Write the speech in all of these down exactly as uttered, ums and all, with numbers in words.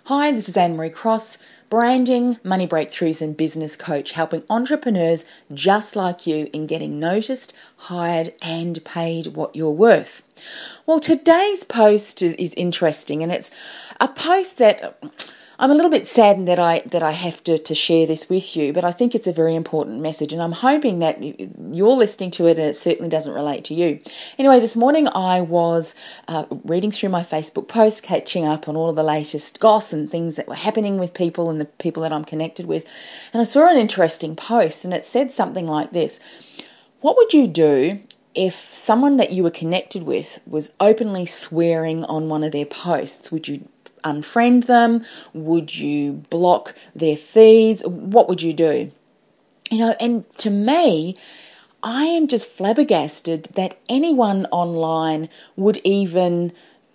Hi, this is Anne Marie Cross, branding, money breakthroughs and business coach, helping entrepreneurs just like you in getting noticed, hired and paid what you're worth. Well, today's post is, is interesting, and it's a post that I'm a little bit saddened that I that I have to, to share this with you, but I think it's a very important message, and I'm hoping that you're listening to it and it certainly doesn't relate to you. Anyway, this morning I was uh, reading through my Facebook posts, catching up on all of the latest goss and things that were happening with people and the people that I'm connected with, and I saw an interesting post, and it said something like this: what would you do if someone that you were connected with was openly swearing on one of their posts? Would you unfriend them? Would you block their feeds? What would you do? You know, and to me, I am just flabbergasted that anyone online would even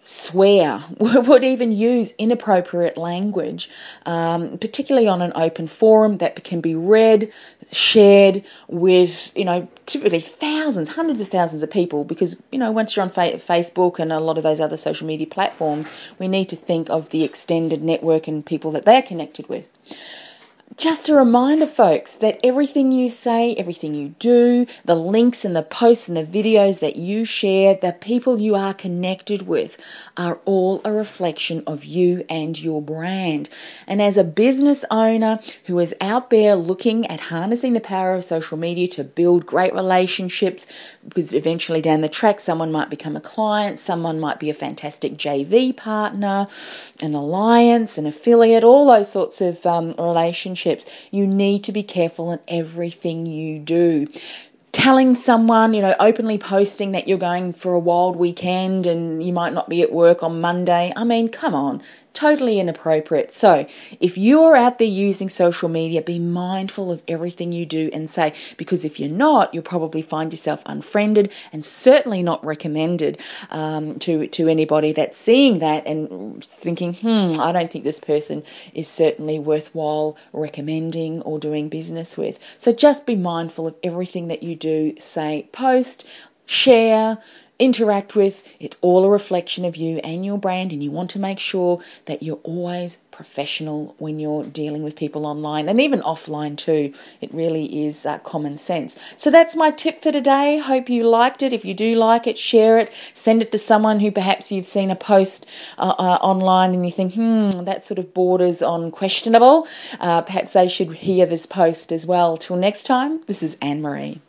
swear, would even use inappropriate language, um, particularly on an open forum that can be read, shared with, you know, typically thousands, hundreds of thousands of people, because, you know, once you're on fa- Facebook and a lot of those other social media platforms, we need to think of the extended network and people that they're connected with. Just a reminder, folks, that everything you say, everything you do, the links and the posts and the videos that you share, the people you are connected with are all a reflection of you and your brand. And as a business owner who is out there looking at harnessing the power of social media to build great relationships, because eventually down the track someone might become a client, someone might be a fantastic J V partner, an alliance, an affiliate, all those sorts of um, relationships. You need to be careful in everything you do. Telling someone, you know, openly posting that you're going for a wild weekend and you might not be at work on Monday. I mean, come on, totally inappropriate. So if you are out there using social media, be mindful of everything you do and say, because if you're not, you'll probably find yourself unfriended and certainly not recommended um, to, to anybody that's seeing that and thinking, hmm, I don't think this person is certainly worthwhile recommending or doing business with. So just be mindful of everything that you do, say, post, share, interact with. It's all a reflection of you and your brand, and you want to make sure that you're always professional when you're dealing with people online and even offline too. It really is uh, common sense. So that's my tip for today. Hope you liked it. If you do like it, share it. Send it to someone who perhaps you've seen a post uh, uh, online and you think, hmm, that sort of borders on questionable. Uh, perhaps they should hear this post as well. Till next time, this is Anne Marie.